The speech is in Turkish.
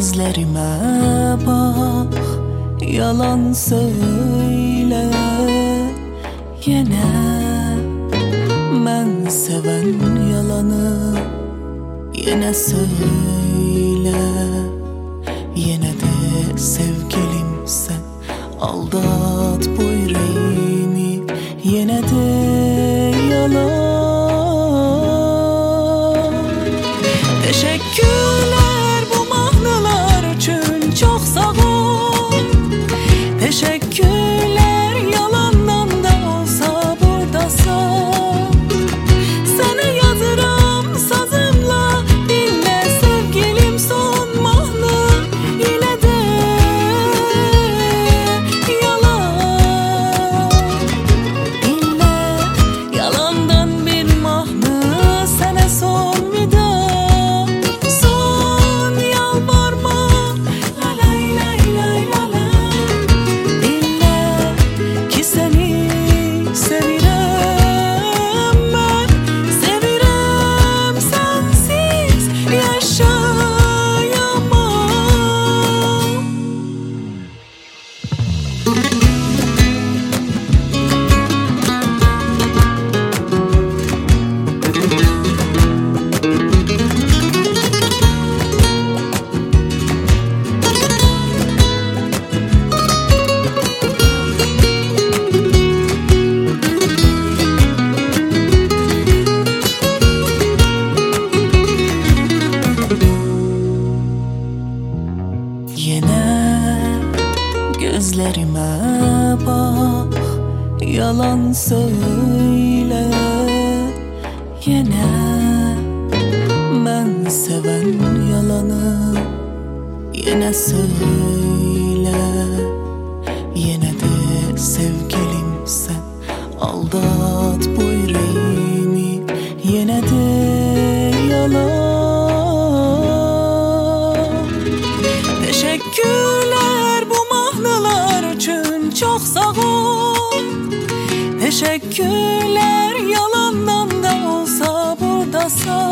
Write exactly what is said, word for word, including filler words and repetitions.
Gözlerime bak, yalan söyle. Yine ben seven yalanı yine söyle. Yine de sevgilim sen aldat bu yüreğimi, yine de yalan. Teşekkürler bu mahnılar için, çok sağ ol. Teşekkürler yalandan da olsa buradasın. Sana yazırım sazımla, dinle sevgilim son mahnı, yine de yalan. İlle yalandan bir mahnı, sana son vida. Son yalvarma, la lay lay lay la la. İlle ki seni sevirem ben, sevirem sensiz yaşayamam. Yine gözlerime bak, yalan söyle. Yine ben seven yalanı yine söyle. Yine de sevgilim sen aldat bu yüreğimi, yine de yalan. Teşekkürler bu mahnılar için, çok sağ ol. Teşekkürler yalandan da olsa buradasın.